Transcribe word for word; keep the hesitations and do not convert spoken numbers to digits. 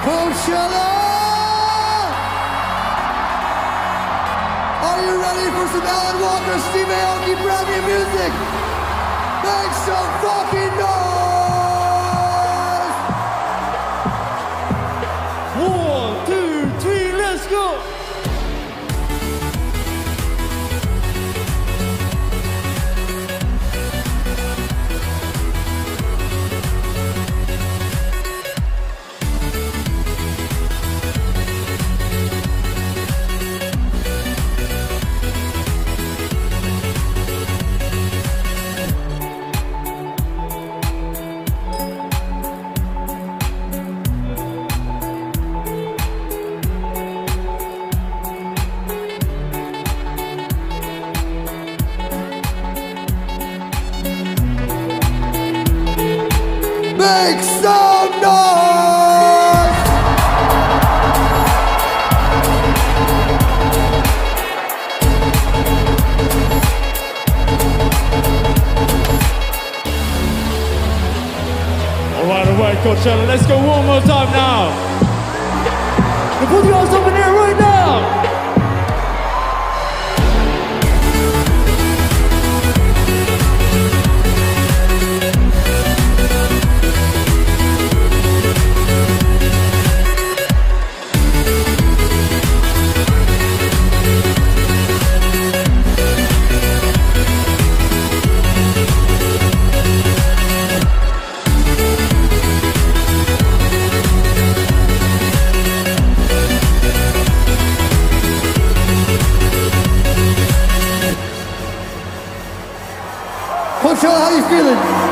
Coachella! Are you ready for some Alan Walker, Steve Aoki brand new music? Make some fucking noise! One, two, three, let's go! Make some noise! Alright, alright, Coachella, let's go one more time now. The put you guys up in here right now. Coachella, how you feeling?